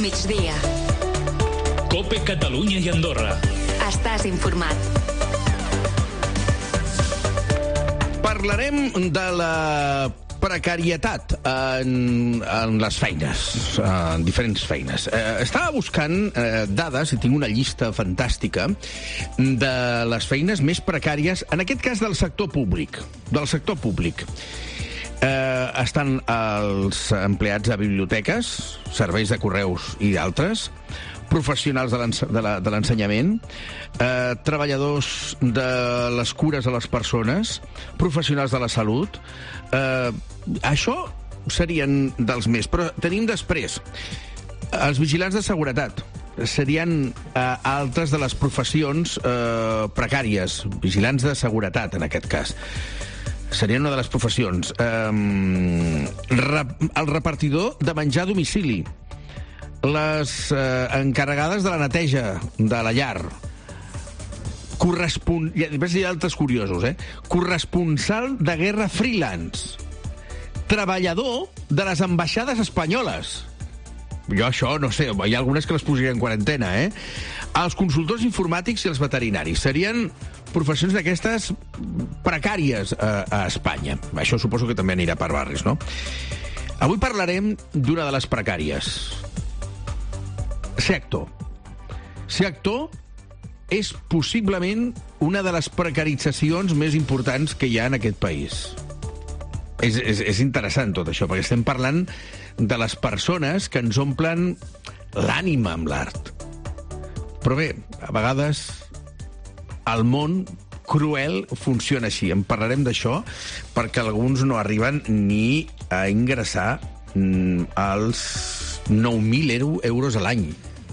migdia. COPE Catalunya i Andorra. Estàs informat. Parlarem de la precarietat en les feines, en diferents feines. Estava buscant dades i tinc una llista fantàstica de les feines més precàries, en aquest cas del sector públic. Estan els empleats a biblioteques, serveis de correus i d'altres, professionals de l'ensenyament, treballadors de les cures a les persones, professionals de la salut. Això serien dels més, però tenim després els vigilants de seguretat. Serien altres de les professions precàries, vigilants de seguretat, en aquest cas. Serien una de les professions. El repartidor de menjar a domicili, les encarregades de la neteja de la llar, hi ha altres curiosos, corresponsal de guerra freelance, treballador de les ambaixades espanyoles. Jo això, no sé, hi ha algunes que les posaria en quarantena, Els consultors informàtics i els veterinaris serien professions d'aquestes precàries a Espanya. Això suposo que també anirà per barris, no? Avui parlarem d'una de les precàries. Ser actor és possiblement una de les precaritzacions més importants que hi ha en aquest país. És interessant tot això, perquè estem parlant de les persones que ens omplen l'ànima amb l'art. Però bé, a vegades el món cruel funciona així. En parlarem d'això perquè alguns no arriben ni a ingressar els 9.000 euros a l'any.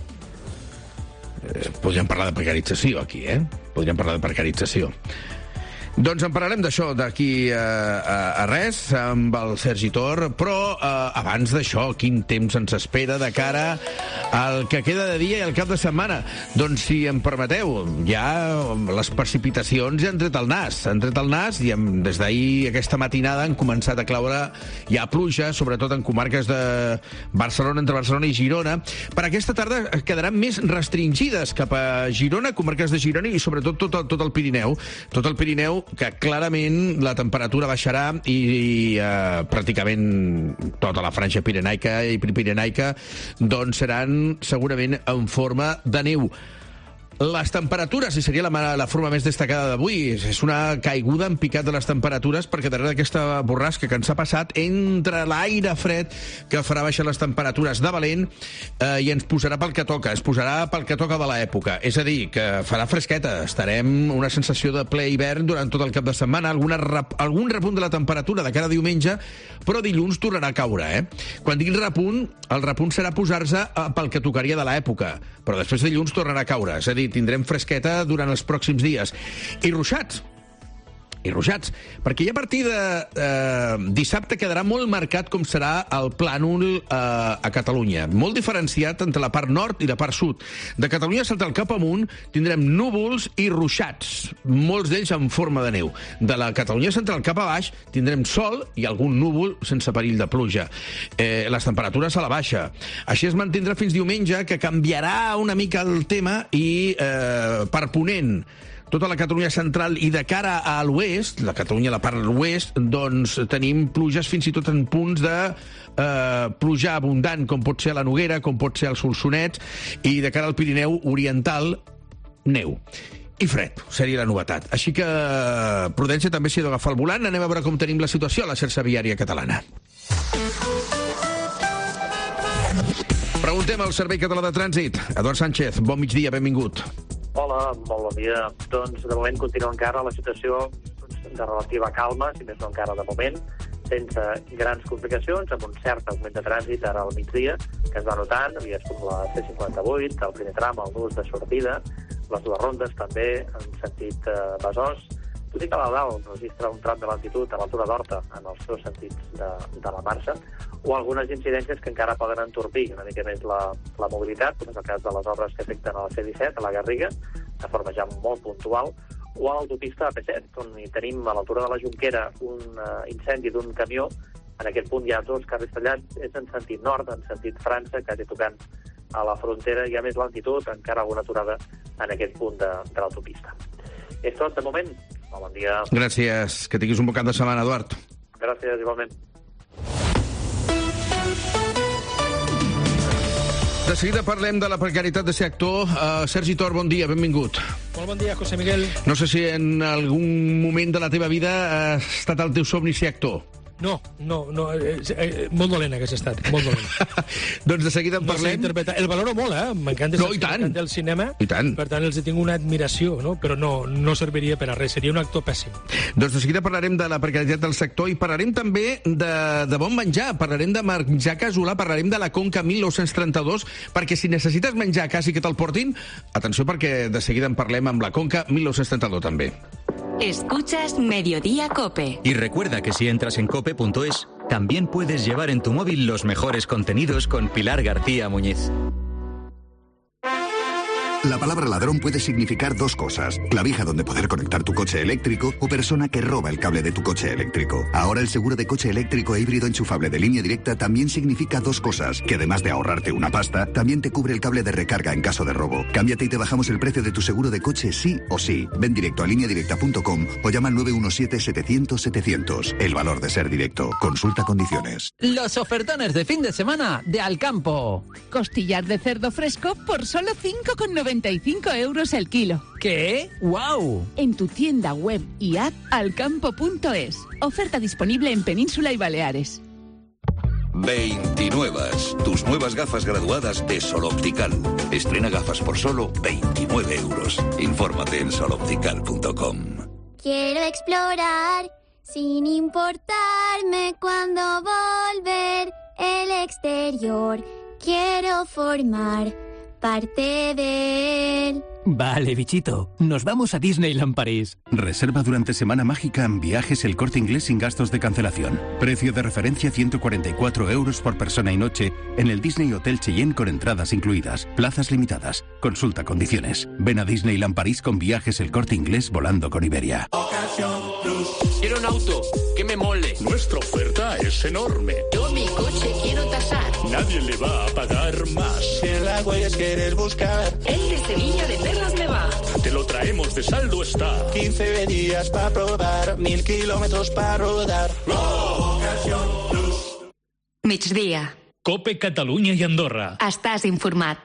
Podríem parlar de precarització aquí, Podríem parlar de precarització. Doncs en parlarem d'això d'aquí a res amb el Sergi Tor, però abans d'això, quin temps ens espera de cara al que queda de dia i al cap de setmana? Doncs si em permeteu, ja les precipitacions ja han tret el nas i des d'ahir aquesta matinada han començat a claure ja pluja, sobretot en comarques de Barcelona, entre Barcelona i Girona. Per aquesta tarda quedaran més restringides cap a Girona, comarques de Girona i sobretot tot el Pirineu. Tot el Pirineu, que clarament la temperatura baixarà i pràcticament tota la franja pirenaica i prepirenaica doncs seran segurament en forma de neu. Les temperatures, i seria la forma més destacada d'avui, és una caiguda en picat de les temperatures perquè darrere d'aquesta borrasca que ens ha passat entre l'aire fred que farà baixar les temperatures de valent i ens posarà pel que toca, de l'època. És a dir, que farà fresqueta, estarem una sensació de ple hivern durant tot el cap de setmana, algun repunt de la temperatura de cada diumenge, però dilluns tornarà a caure, Quan dic repunt, el repunt serà posar-se pel que tocaria de l'època, però després dilluns tornarà a caure, és a dir, tindrem fresqueta durant els pròxims dies. I ruixats, perquè ja a partir de dissabte quedarà molt marcat com serà el plànol a Catalunya. Molt diferenciat entre la part nord i la part sud. De Catalunya salta el cap amunt, tindrem núvols i ruixats, molts d'ells en forma de neu. De la Catalunya central cap a baix tindrem sol i algun núvol sense perill de pluja. Les temperatures a la baixa. Així es mantindrà fins diumenge, que canviarà una mica el tema i per ponent tota la Catalunya central i de cara a l'oest, la Catalunya, la part de l'oest, doncs tenim pluges fins i tot en punts de pluja abundant, com pot ser a la Noguera, com pot ser al Solsonès, i de cara al Pirineu oriental, neu. I fred, seria la novetat. Així que prudència també s'hi ha d'agafar el volant. Anem a veure com tenim la situació a la xarxa viària catalana. Preguntem al Servei Català de Trànsit. Eduard Sánchez, bon migdia, benvingut. Hola, molt bon dia. Doncs de moment continua encara la situació de relativa calma, si més no encara de moment, sense grans complicacions, amb un cert augment de trànsit ara al migdia, que es va notant, vies com la C58, el primer tram, el nus de sortida, les dues rondes també, en sentit Besòs, tot i que a la dalt registra un tram de lentitud a l'altura d'Horta, en els dos sentits de la marxa, o algunes incidències que encara poden entorpir una mica més la mobilitat, com és el cas de les obres que afecten a la C-17, a la Garriga, de forma ja molt puntual, o a l'autopista AP7, on hi tenim a l'altura de la Jonquera un incendi d'un camió. En aquest punt hi ha dos carrils tallats, és en sentit nord, en sentit França, quasi tocant a la frontera hi ha més lentitud, encara alguna aturada en aquest punt de l'autopista. És tot, de moment. Bon dia. Gràcies. Que tinguis un bon cap de setmana, Eduard. Gràcies, igualment. De seguida parlem de la precarietat de ser actor. Sergi Tor, bon dia, benvingut. Molt bon dia, José Miguel. No sé si en algun moment de la teva vida ha estat el teu somni ser actor. No, molt dolent hagués estat, molt dolent. Doncs de seguida en parlem. El valoro molt, m'encanta el cinema. I tant. Per tant, els tinc una admiració, no? Però no serviria per a res, seria un actor pèssim. Doncs de seguida parlarem de la precarietat del sector i parlarem també de bon menjar, parlarem de menjar casolà, parlarem de la Conca 1932, perquè si necessites menjar a casa i que te'l portin, atenció perquè de seguida en parlem amb la Conca 1932 també. Escuchas Mediodía COPE. Y recuerda que si entras en cope.es, también puedes llevar en tu móvil los mejores contenidos con Pilar García Muñiz. La palabra ladrón puede significar dos cosas: clavija donde poder conectar tu coche eléctrico o persona que roba el cable de tu coche eléctrico. Ahora el seguro de coche eléctrico e híbrido enchufable de Línea Directa también significa dos cosas: que además de ahorrarte una pasta, también te cubre el cable de recarga en caso de robo. Cámbiate y te bajamos el precio de tu seguro de coche sí o sí. Ven directo a lineadirecta.com o llama al 917-700-700. El valor de ser directo. Consulta condiciones. Los ofertones de fin de semana de Alcampo. Costillar de cerdo fresco por solo 5,95 € el kilo. ¿Qué? ¡Wow! En tu tienda web y app alcampo.es. Oferta disponible en Península y Baleares. 29. Tus nuevas gafas graduadas de Sol Optical. Estrena gafas por solo 29 €. Infórmate en soloptical.com. Quiero explorar sin importarme cuándo volver el exterior. Quiero formar parte de él. Vale, bichito. Nos vamos a Disneyland París. Reserva durante Semana Mágica en Viajes El Corte Inglés sin gastos de cancelación. Precio de referencia 144 € por persona y noche en el Disney Hotel Cheyenne con entradas incluidas. Plazas limitadas. Consulta condiciones. Ven a Disneyland París con Viajes El Corte Inglés volando con Iberia. Quiero un auto que me mole. Nuestra oferta es enorme. Yo mi coche quiero tasar. Nadie le va a pagar más. Si en las huellas quieres buscar, el de Sevilla de Perlas me va. Te lo traemos de saldo está. 15 días para probar, 1000 kilómetros para rodar. Ocasión Plus. Migdia. COPE Catalunya i Andorra. Estàs informat.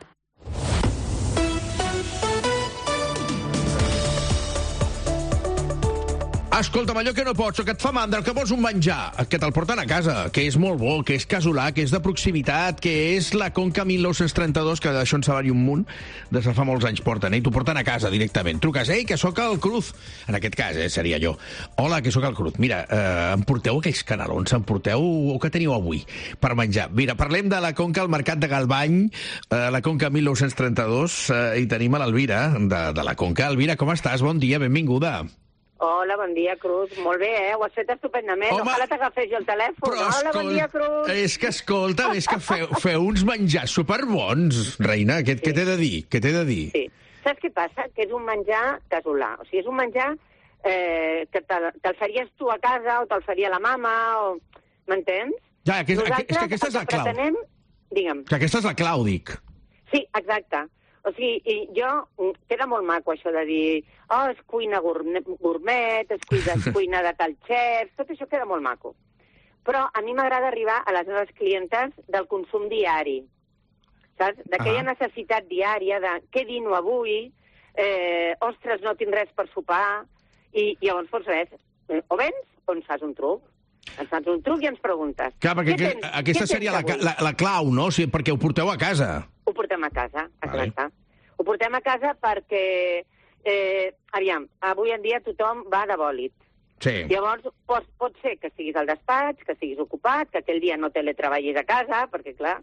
Escolta'm, allò que no pots o que et fa mandra, que vols un menjar, que te'l porten a casa, que és molt bo, que és casolà, que és de proximitat, que és la Conca 1932, que d'això en sabari un munt, des de fa molts anys porten, i t'ho porten a casa directament. Truques, que sóc el Cruz. En aquest cas, seria jo. Hola, que sóc el Cruz. Mira, em porteu aquells canelons, em porteu o que teniu avui per menjar. Mira, parlem de la Conca al Mercat de Galbany, la Conca 1932, i tenim a l'Elvira, de la Conca. Elvira, com estàs? Bon dia, benvinguda. Hola, bon dia, Cruz. Molt bé, ho has fet estupendament. Home, ojalà t'agafés jo el telèfon. Hola, bon dia, Cruz. És que, escolta, és que feu uns menjars superbons, reina. Què t'he de dir? Què t'he de dir? Sí. Saps què passa? Que és un menjar casolà. O sigui, és un menjar que te'l faries tu a casa o te'l faria la mama, o... M'entens? Ja, és que aquesta és la clau. Digue'm. Que aquesta és la clau, dic. Sí, exacte. O sigui, queda molt maco això de dir és cuina gourmet, és cuina de tal xef, tot això queda molt maco. Però a mi m'agrada arribar a les meves clientes del consum diari, saps? D'aquella necessitat diària de què dino avui, ostres, no tinc res per sopar, i llavors pots res, o vens o ens fas un truc. Ens fas un truc i ens preguntes. Clar, perquè aquesta seria la clau, no? O sigui, perquè ho porteu a casa. Ho portem a casa, exacte. Ho portem a casa perquè, aviam, avui en dia tothom va de bòlit. Sí. Llavors, pot ser que estiguis al despatx, que estiguis ocupat, que aquell dia no teletreballis a casa, perquè clar,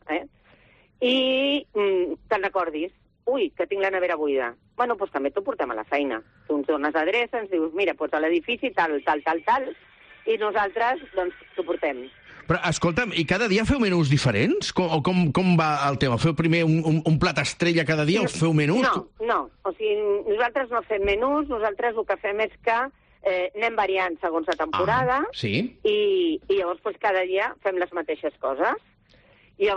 i te'n recordis, ui, que tinc la nevera buida. Bueno, doncs també t'ho portem a la feina. Tu ens dones adreça, ens dius, mira, doncs a l'edifici tal, i nosaltres, doncs, t'ho portem. Però, escolta'm, i cada dia feu menús diferents? O com va el tema? Feu primer un plat estrella cada dia o feu menús? No. O sigui, nosaltres no fem menús, nosaltres el que fem és que anem variant segons la temporada sí? i llavors doncs, cada dia fem les mateixes coses. I llavors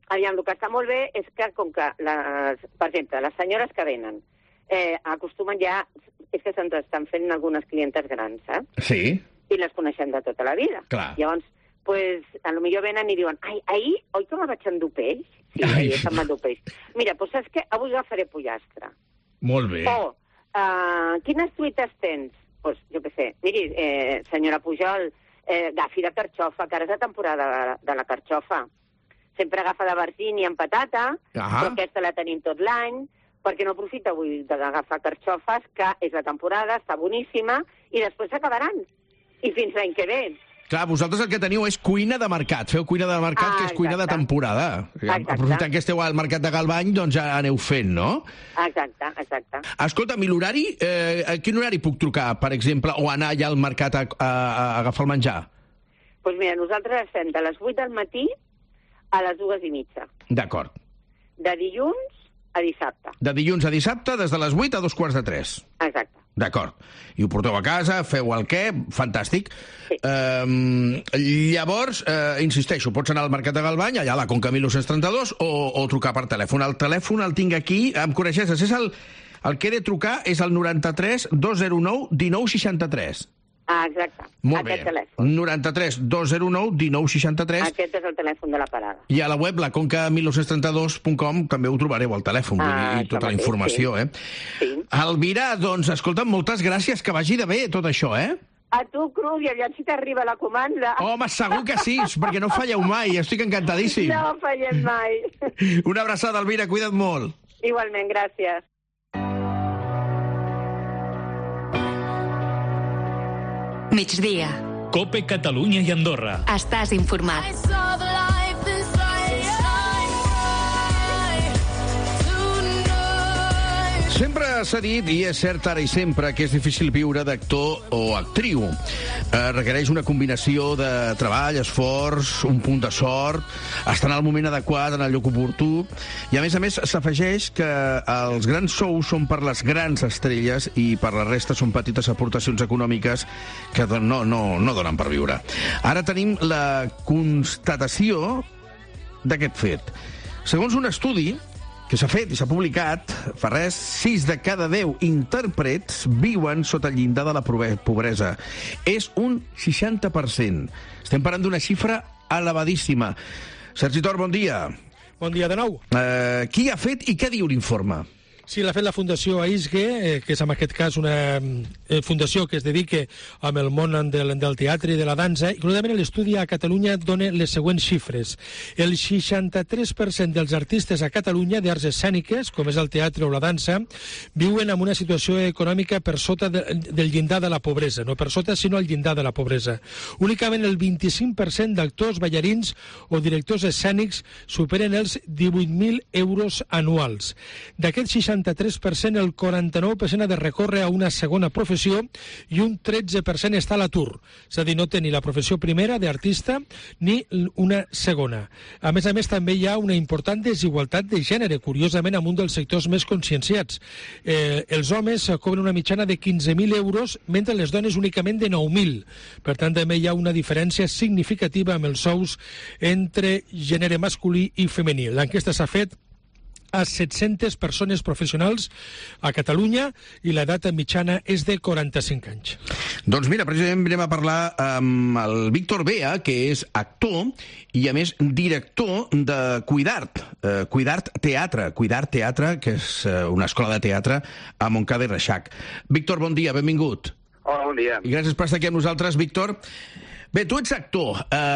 Aviam, el que està molt bé és que, com que, per exemple, les senyores que venen acostumen ja... És que se'ns estan fent algunes clientes grans, saps? Sí. I les coneixem de tota la vida. Clar. Llavors, pues, a lo millor venen i diuen ahir, oi que me vaig endur peix? Sí, ahir se'm va endur peix. Mira, doncs saps què? Avui agafaré pollastre. Molt bé. O, quines truites tens? Doncs, jo què sé, miri, senyora Pujol, agafi de carxofa, que ara és la temporada de la carxofa. Sempre agafa de vergini amb patata, però aquesta la tenim tot l'any, perquè no aprofita avui d'agafar carxofes, que és la temporada, està boníssima, i després s'acabaran. I fins l'any que ve. Clar, vosaltres el que teniu és cuina de mercat. Feu cuina de mercat, que és cuina de temporada. Aprofitant que esteu al mercat de Galvany, doncs ja aneu fent, no? Exacte. Escolta'm, i l'horari? A quin horari puc trucar, per exemple, o anar allà al mercat a agafar el menjar? Doncs mira, nosaltres estem de les 8 del matí a les 2:30. D'acord. De dilluns a dissabte. De dilluns a dissabte, des de les 8 a 2:45. Exacte. D'acord. I ho porteu a casa, feu el què, fantàstic. Sí. Llavors, insisteixo, pots anar al Mercat de Galvany, allà a la Conca 1932, o trucar per telèfon. El telèfon el tinc aquí, em coneixes, és el que he de trucar és el 93 209 1963. Exacte. Molt aquest bé. Telèfon. 93 209 1963. Aquest és el telèfon de la parada. I a la web, laconca1932.com, també ho trobareu, al telèfon, i tota la informació, Sí. Elvira, doncs, escolta'm, moltes gràcies, que vagi de bé tot això, A tu, Cruz, i aviam si t'arriba la comanda. Home, segur que sí, perquè no falleu mai, estic encantadíssim. No fallem mai. Una abraçada, Elvira, cuida't molt. Igualment, gràcies. Migdia. Cope Catalunya i Andorra. Estàs informat. Sempre s'ha dit, i és cert ara i sempre, que és difícil viure d'actor o actriu. Requereix una combinació de treball, esforç, un punt de sort, estar en el moment adequat, en el lloc oportú, i a més s'afegeix que els grans sous són per les grans estrelles i per la resta són petites aportacions econòmiques que no donen per viure. Ara tenim la constatació d'aquest fet. Segons un estudi que s'ha fet i s'ha publicat, fa res, 6 de cada 10 intèrprets viuen sota el llindar de la pobresa. És un 60%. Estem parlant d'una xifra elevadíssima. Sergi Tor, bon dia. Bon dia de nou. Qui ha fet i què diu l'informe? Sí, l'ha fet la Fundació AISGE, que és en aquest cas una fundació que es dedica amb el món del teatre i de la dansa, i concretament l'estudi a Catalunya dona les següents xifres. El 63% dels artistes a Catalunya d'arts escèniques, com és el teatre o la dansa, viuen en una situació econòmica per sota del llindar de la pobresa. No per sota, sinó al llindar de la pobresa. Únicament el 25% d'actors, ballarins o directors escènics superen els 18.000 euros anuals. D'aquest 63%, el 49% ha de recórrer a una segona professió i un 13% està a l'atur. És a dir, no té ni la professió primera d'artista ni una segona. A més, també hi ha una important desigualtat de gènere, curiosament, en un dels sectors més conscienciats. Els homes cobren una mitjana de 15.000 euros, mentre les dones únicament de 9.000. Per tant, també hi ha una diferència significativa amb els sous entre gènere masculí i femení. L'enquesta s'ha fet a 700 persones professionals a Catalunya i l'edat mitjana és de 45 anys. Doncs mira, precisament anem a parlar amb el Víctor Bea, que és actor i, a més, director de Cuidart. Cuidart Teatre, que és una escola de teatre a Montcada i Reixac. Víctor, bon dia, benvingut. Hola, bon dia. I gràcies per estar aquí amb nosaltres, Víctor. Bé, tu ets actor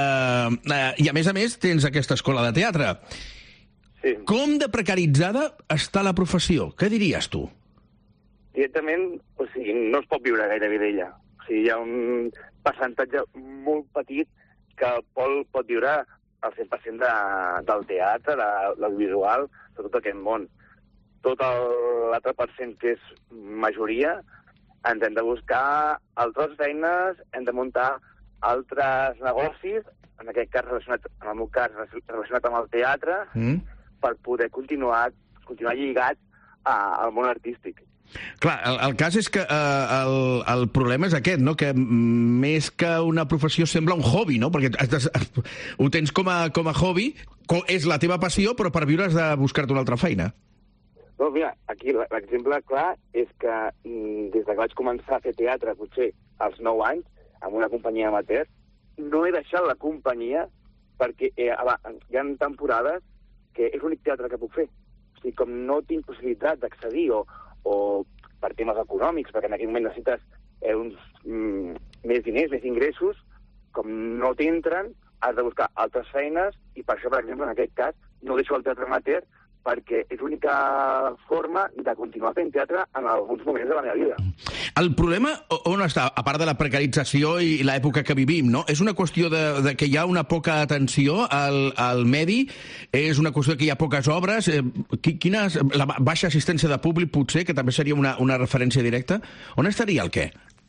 i, a més, tens aquesta escola de teatre. Sí. Com de precaritzada està la professió? Què diries tu? Directament, no es pot viure gairebé d'ella. Hi ha un percentatge molt petit que pot viure el 100% del teatre, de l'audiovisual, de tot aquest món. Tot l'altre percent, que és majoria, ens hem de buscar altres feines, hem de muntar altres negocis, en aquest cas en el meu cas relacionat amb el teatre, per poder continuar lligat al món artístic. Clar, el cas és que el problema és aquest, no? Que més que una professió sembla un hobby, no? Perquè ho tens com a hobby és la teva passió, però per viure has de buscar-te una altra feina. No, mira, aquí l'exemple clar és que des que vaig començar a fer teatre, potser als 9 anys, amb una companyia amateur, no he deixat la companyia perquè hi ha temporades que és l'únic teatre que puc fer. O sigui, com no tinc possibilitat d'accedir o per temes econòmics, perquè en aquell moment necessites uns més diners, més ingressos, com no t'entren, has de buscar altres feines i per això, per exemple, en aquest cas, no deixo el teatre amateur perquè és l'única forma de continuar fent teatre en alguns moments de la meva vida. El problema on està, a part de la precarització i l'època que vivim, no? És una qüestió de que hi ha una poca atenció al medi, és una qüestió que hi ha poques obres, la baixa assistència de públic, potser, que també seria una referència directa. On estaria el què?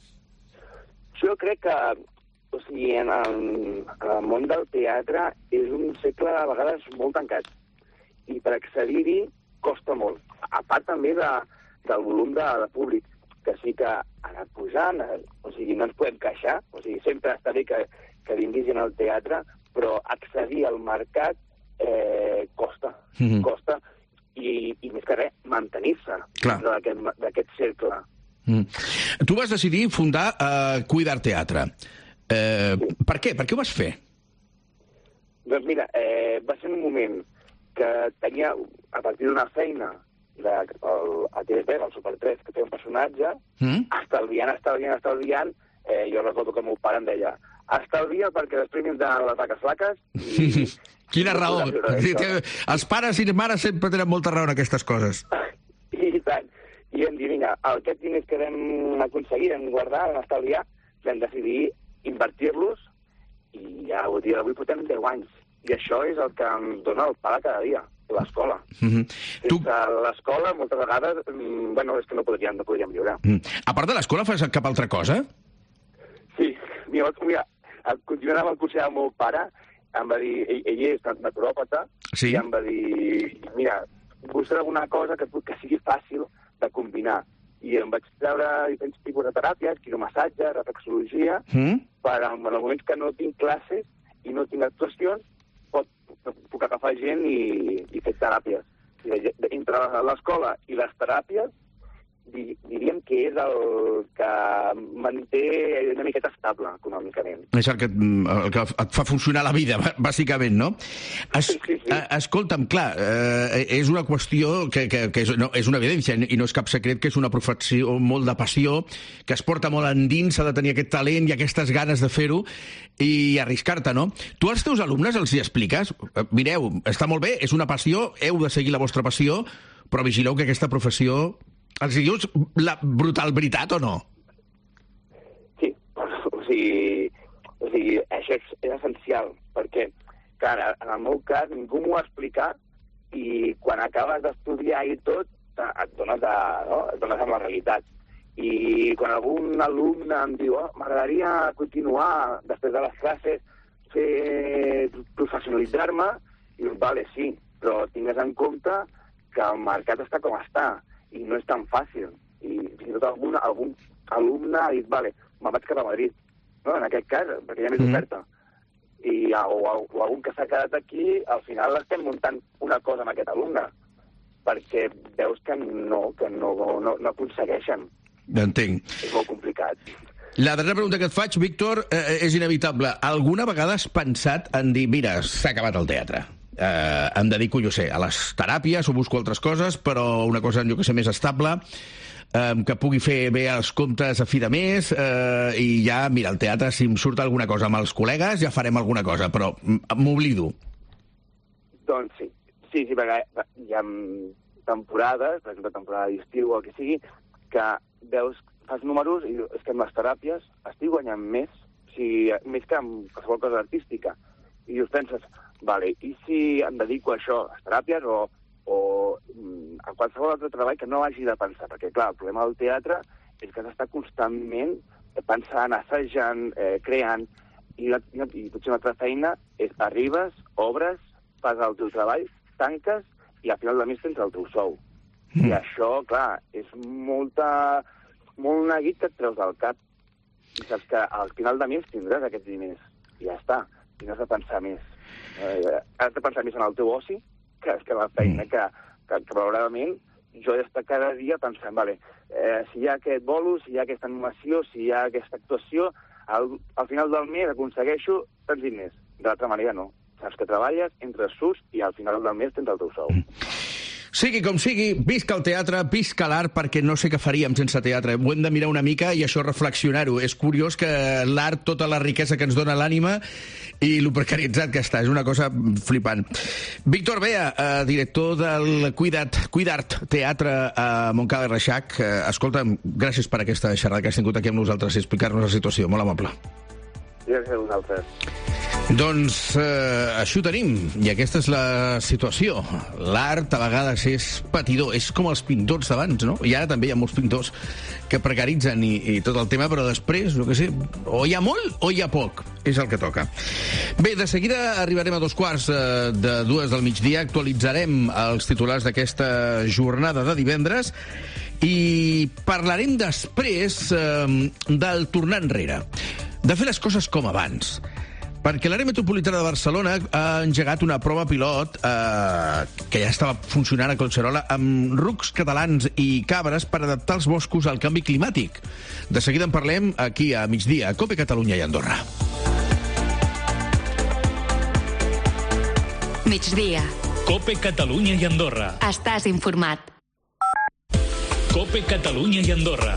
Jo crec que en el món del teatre és un segle a vegades molt tancat. I per accedir-hi costa molt. A part també del volum de públic, que sí que ha anat pujant, o sigui, no ens podem queixar, o sigui, sempre està bé que vinguis al teatre, però accedir al mercat costa, costa, i més que res, mantenir-se d'aquest cercle. Tu vas decidir fundar Cuidar Teatre. Per què? Per què ho vas fer? Doncs mira, va ser un moment que tenia, a partir d'una feina a TV3, al Super 3, que té un personatge, estalviant, jo recordo que el meu pare em deia estalvia perquè després vindran les vaques flaques i... Quina raó! Els pares i les mares sempre tenen molta raó en aquestes coses. I tant. I em diuen, vinga, aquests diners que vam aconseguir, vam guardar, vam estalviar, vam decidir invertir-los i ja avui dia d'avui portem 10 anys. I això és el que em dona el pare cada dia, l'escola. Sense l'escola, moltes vegades, és que no podríem viure. A part de l'escola, fas cap altra cosa? Sí. Mira, continuant amb el consell del meu pare, em va dir, ell és naturòpata, i em va dir, mira, busca alguna cosa que sigui fàcil de combinar. I em vaig treure diferents tipus de teràpies, quiromassatge, reflexologia, per en els moments que no tinc classes i no tinc actuacions, puc agafar gent i fer teràpies. Entre l'escola i les teràpies, diríem que és el que manté una miqueta estable econòmicament. És el que et fa funcionar la vida, bàsicament, no? Escolta'm, clar, és una qüestió que és una evidència i no és cap secret que és una professió molt de passió, que es porta molt endins, s'ha de tenir aquest talent i aquestes ganes de fer-ho i arriscar-te, no? Tu als teus alumnes els hi expliques? Mireu, està molt bé, és una passió, heu de seguir la vostra passió, però vigileu que aquesta professió... Els dius la brutal veritat o no? Sí, o sigui, això és essencial, perquè, clar, en el meu cas ningú m'ho va explicar i quan acabes d'estudiar i tot, et dones amb la realitat. I quan algun alumne em diu m'agradaria continuar després de les classes, professionalitzar-me, i dius, vale, sí, però tingues en compte que el mercat està com està, i no és tan fàcil. I fins i tot algun alumne ha dit, vale, me'n vaig cap a Madrid, no? En aquest cas, perquè hi ha més oferta. O algun que s'ha quedat aquí, al final estem muntant una cosa amb aquest alumne, perquè veus que no aconsegueixen. Entenc. És molt complicat. La darrera pregunta que et faig, Víctor, és inevitable. Alguna vegada has pensat en dir, mira, s'ha acabat el teatre? Em dedico, jo sé, a les teràpies o busco altres coses, però una cosa, jo que sé, més estable, que pugui fer bé els comptes a fi de mes, i ja, mira, el teatre, si em surt alguna cosa amb els col·legues, ja farem alguna cosa, però m'oblido. Doncs sí, perquè hi ha temporades, per exemple, temporada d'estiu o el que sigui, que veus, fas números i és que amb les teràpies estic guanyant més, més que amb qualsevol cosa artística. I us penses, vale, i si em dedico a això, a les teràpies o a qualsevol altre treball que no hagi de pensar? Perquè, clar, el problema del teatre és que s'està constantment pensant, assajant, creant, i potser una altra feina és arribes, obres, fas el teu treball, tanques, i al final de mes tens el teu sou. I això, clar, és molt neguit que et treus del cap. I saps que al final de mes tindràs aquests diners. I ja està. I no has de pensar més. Has de pensar més en el teu oci que la feina, que probablement jo he d'estar cada dia pensant, si hi ha aquest bolo, si hi ha aquesta animació, si hi ha aquesta actuació, al final del mes aconsegueixo tants diners. De l'altra manera no. Saps que treballes, entres, surts i al final del mes tens el teu sou. Sigui com sigui, visca el teatre, visca l'art, perquè no sé què faríem sense teatre. Ho hem de mirar una mica i això reflexionar-ho. És curiós que l'art, tota la riquesa que ens dona l'ànima i lo precaritzat que està. És una cosa flipant. Víctor Bea, director del Cuidart Teatre a Montcada i Reixac. Escolta'm, gràcies per aquesta xerrada que has tingut aquí amb nosaltres i explicar-nos la situació. Molt amable. Gràcies a vosaltres. Doncs això ho tenim, i aquesta és la situació. L'art a vegades és patidor, és com els pintors d'abans, no? I ara també hi ha molts pintors que precaritzen i tot el tema, però després, no sé, o hi ha molt o hi ha poc, és el que toca. Bé, de seguida arribarem a 2:45 del migdia, actualitzarem els titulars d'aquesta jornada de divendres i parlarem després del tornar enrere, de fer les coses com abans. Perquè l'àrea metropolitana de Barcelona ha engegat una prova pilot que ja estava funcionant a Collserola amb rucs catalans i cabres per adaptar els boscos al canvi climàtic. De seguida en parlem aquí a migdia, a COPE Catalunya i Andorra. Migdia. COPE Catalunya i Andorra. Estàs informat. COPE Catalunya i Andorra.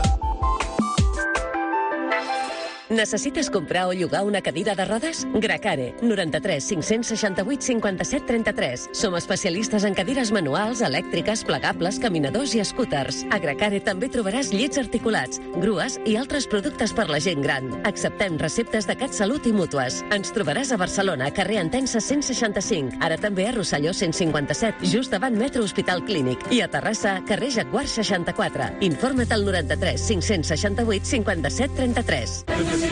Necessites comprar o llogar una cadira de rodes? Gracare, 93 568 57 33. Som especialistes en cadires manuals, elèctriques, plegables, caminadors i scooters. A Gracare també trobaràs llits articulats, grues i altres productes per la gent gran. Acceptem receptes de CatSalut i mútues. Ens trobaràs a Barcelona, carrer Entença 165. Ara també a Rosselló 157, just davant Metro Hospital Clínic. I a Terrassa, carrer Jaguar 64. Informa't al 93 568 57 33.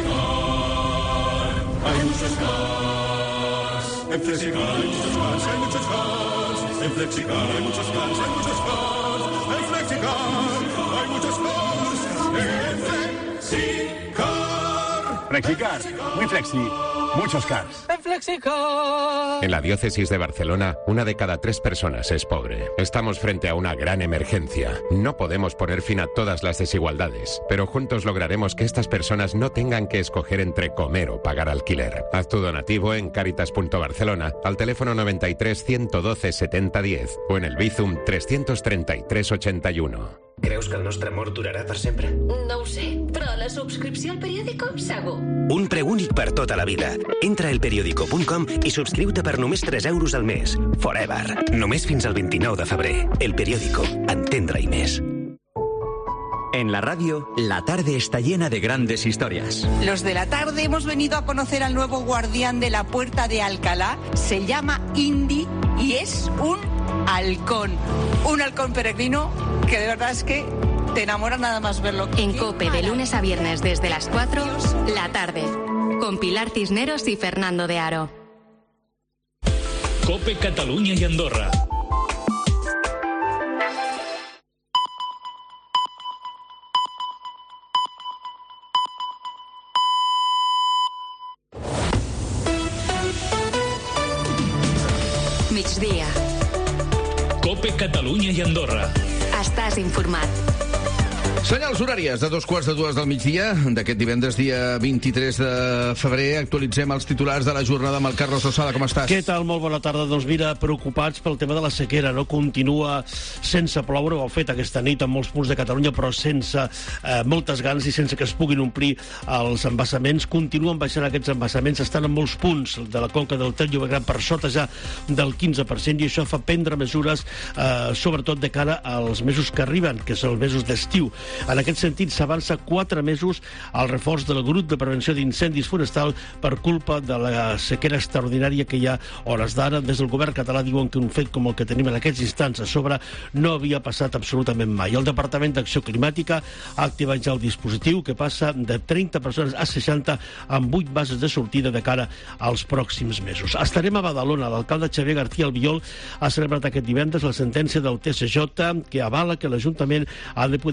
Hay muchos cars. En Flexicar hay muchos cars, hay muchos cars. En Flexicar hay muchos cars, hay muchos cars. En Flexicar hay muchos cars. En Flexicar. Flexicar, muy flexi, muchos cars. En Flexicar. En la diócesis de Barcelona, 1 de cada 3 personas es pobre. Estamos frente a una gran emergencia. No podemos poner fin a todas las desigualdades, pero juntos lograremos que estas personas no tengan que escoger entre comer o pagar alquiler. Haz tu donativo en Caritas.Barcelona al teléfono 93 112 70 10 o en el Bizum 333 81. Creus que el nostre amor durarà per sempre? No ho sé, però la subscripció al periòdico, segur. Un preu únic per tota la vida. Entra a elperiodico.com i subscriu-te per només 3 euros al mes. Forever. Només fins al 29 de febrer. El Periódico. Entendre-hi més. En la radio, la tarde está llena de grandes historias. Los de la tarde hemos venido a conocer al nuevo guardián de la Puerta de Alcalá. Se llama Indy y es un halcón. Un halcón peregrino que de verdad es que te enamora nada más verlo. En COPE, de lunes a viernes desde las 4, la tarde. Con Pilar Cisneros y Fernando de Aro. COPE Catalunya i Andorra. Migdia. COPE Catalunya i Andorra. Estàs informat. Senyals horàries de 2:45 del migdia d'aquest divendres, dia 23 de febrer. Actualitzem els titulars de la jornada amb el Carlos Losada. Com estàs? Què tal? Molt bona tarda. Doncs mira, preocupats pel tema de la sequera. No continua sense ploure, ho ha fet aquesta nit en molts punts de Catalunya, però sense moltes ganes i sense que es puguin omplir els embassaments. Continuen baixant aquests embassaments, estan en molts punts de la conca del Ter Llobregat per sota ja del 15%, i això fa prendre mesures sobretot de cara als mesos que arriben, que són els mesos d'estiu. En aquest sentit, s'avança 4 mesos al reforç del grup de prevenció d'incendis forestal per culpa de la sequera extraordinària que hi ha hores d'ara. Des del govern català diuen que un fet com el que tenim en aquests instants a sobre no havia passat absolutament mai. El Departament d'Acció Climàtica ha activat ja el dispositiu, que passa de 30 persones a 60 amb 8 bases de sortida de cara als pròxims mesos. Estarem a Badalona. L'alcalde Xavier García Albiol ha celebrat aquest divendres la sentència del TSJ que avala que l'Ajuntament ha de poder decidir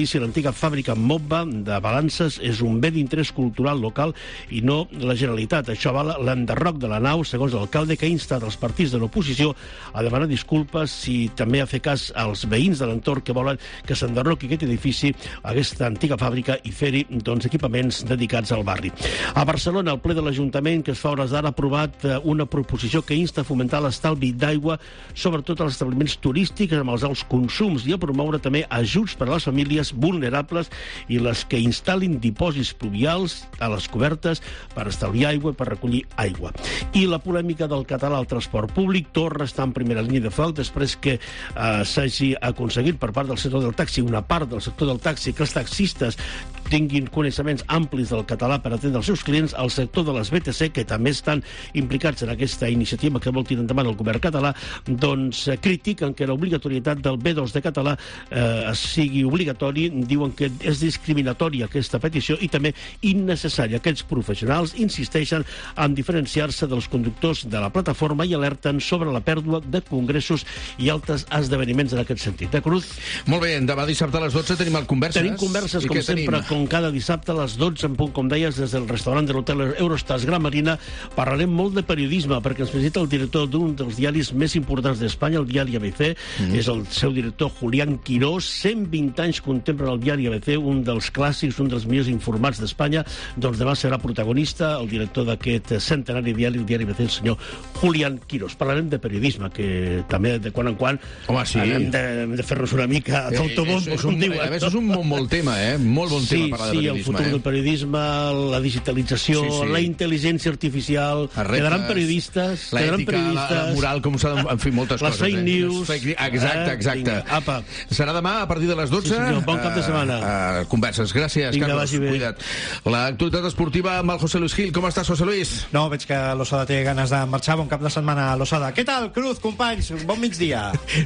l'edifici, l'antiga fàbrica Mobba de balances és un bé d'interès cultural local i no la Generalitat. Això avala l'enderroc de la nau, segons l'alcalde, que ha instat els partits de l'oposició a demanar disculpes i també a fer cas als veïns de l'entorn que volen que s'enderroqui aquest edifici, aquesta antiga fàbrica, i fer-hi equipaments dedicats al barri. A Barcelona, el ple de l'Ajuntament, que es fa a hores d'ara, ha aprovat una proposició que insta a fomentar l'estalvi d'aigua, sobretot als establiments turístics amb els alts consums, i a promoure també ajuts per a les famílies vulnerables i les que instal·lin dipòsits pluvials a les cobertes per estalviar aigua i per recollir aigua. I la polèmica del català al transport públic torna a estar en primera línia de foc després que s'hagi aconseguit per part del sector del taxi, una part del sector del taxi, que els taxistes tinguin coneixements amplis del català per atendre els seus clients. El sector de les BTC, que també estan implicats en aquesta iniciativa que vol tirar endavant el govern català, doncs critiquen que l'obligatorietat del B2 de català sigui obligatori, diuen que és discriminatòria aquesta petició i també innecessària. Aquests professionals insisteixen en diferenciar-se dels conductors de la plataforma i alerten sobre la pèrdua de congressos i altres esdeveniments en aquest sentit. Cruz? Molt bé, demà dissabte a les 12 tenim el Converses. Tenim Converses, com sempre, com cada dissabte a les 12 en punt, com deies, des del restaurant de l'hotel Eurostars Gran Marina. Parlarem molt de periodisme, perquè ens visita el director d'un dels diaris més importants d'Espanya, el diari ABC. És el seu director, Julián Quirós. 120 anys contemplen el diari ABC, un dels clàssics, un dels millors informats d'Espanya. Doncs demà serà protagonista el director d'aquest centenari diari, el diari ABC, el senyor Julián Quirós. Parlarem de periodisme, que també de quan en quan hem de fer-nos una mica d'autobombo, com diuen. A més, és un molt tema, molt bon tema parlar de periodisme. Sí, el futur del periodisme, la digitalització, la intel·ligència artificial, quedaran periodistes, la moral, com s'ha de... En fi, moltes coses. Les fake news. Exacte. Serà demà a partir de les 12. Sí, senyor, bon cap de setmana. Converses. Gràcies, Carlos. Cuida't. L'actualitat esportiva amb el José Luis Gil. Com estàs, José Luis? No, veig que l'Osada té ganes de marxar. Bon cap de setmana, l'Osada. Què tal, Cruz, companys? Bon migdia.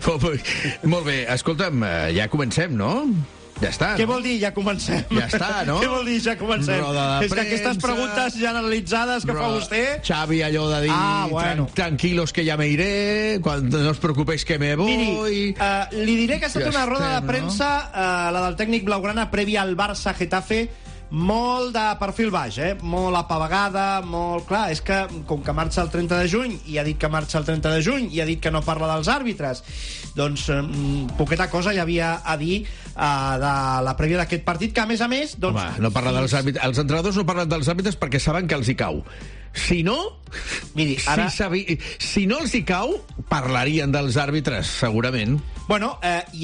Molt bé. Escolta'm, ja comencem, no? Ja està, Què vol dir ja comencem? Ja està, no? Què vol dir ja comencem? És que aquestes preguntes generalitzades que fa vostè... Xavi, allò de dir tranquilos que ja me iré, no os preocupéis que me voy... Miri, li diré que ha estat una roda de premsa, la del tècnic blaugrana, prèvia al Barça-Getafe, molt de perfil baix, molt apavagada, molt clar, és que com que marxa el 30 de juny i ha dit que marxa el 30 de juny i ha dit que no parla dels àrbitres, doncs poqueta cosa hi havia a dir de la prèvia d'aquest partit, que a més doncs... Home, no parla dels àrbitres, els entrenadors no parlen dels àrbitres perquè saben que els hi cau. Si no, miri, ara... si no els hi cau, parlarien dels àrbitres, segurament. Bueno,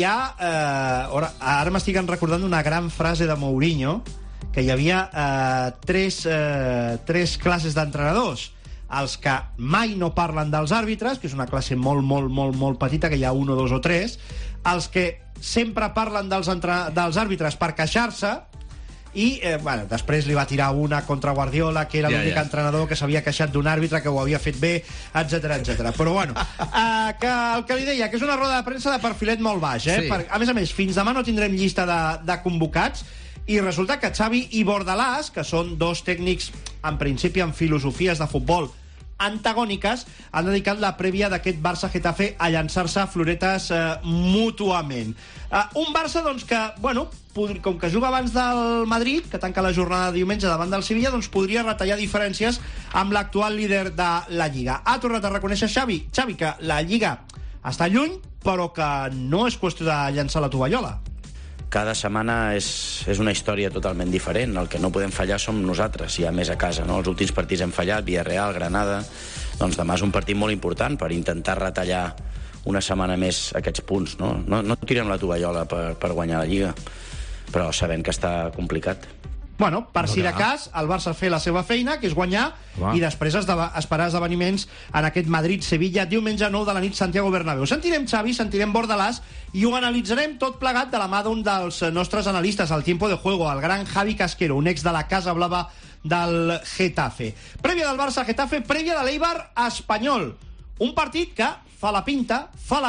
ara m'estic recordant una gran frase de Mourinho, que hi havia tres classes d'entrenadors. Els que mai no parlen dels àrbitres, que és una classe molt petita, que hi ha 1, 2 o 3. Els que sempre parlen dels àrbitres per queixar-se, i després li va tirar una contra Guardiola, que era l'únic entrenador que s'havia queixat d'un àrbitre, que ho havia fet bé, etc. Però bueno, que el que li deia, que és una roda de premsa de perfilet molt baix, a més, fins demà no tindrem llista de convocats, i resulta que Xavi i Bordalàs, que són dos tècnics en principi amb filosofies de futbol antagòniques, han dedicat la prèvia d'aquest Barça-Getafe a llançar-se floretes mútuament. Un Barça, doncs, que, com que juga abans del Madrid, que tanca la jornada de diumenge davant del Sevilla, doncs podria retallar diferències amb l'actual líder de la Lliga. Ha tornat a reconèixer Xavi, que la Lliga està lluny, però que no és qüestió de llançar la tovallola. Cada setmana és una història totalment diferent. El que no podem fallar som nosaltres, ja més a casa, no? Els últims partits hem fallat, Villarreal, Granada... Doncs demà és un partit molt important per intentar retallar una setmana més aquests punts, no? No tirem la tovallola per guanyar la Lliga, però sabem que està complicat. Bueno, per si de cas, el Barça fer la seva feina, que és guanyar, i després esperar esdeveniments en aquest Madrid-Sevilla, diumenge 9 de la nit, Santiago Bernabéu. Sentirem Xavi, sentirem Bordalàs, i ho analitzarem tot plegat de la mà d'un dels nostres analistes al Tiempo de Juego, el gran Javi Casquero, un ex de la Casa Blava del Getafe. Prèvia del Barça-Getafe, prèvia de l'Eibar-Espanyol. Un partit que fa la pinta,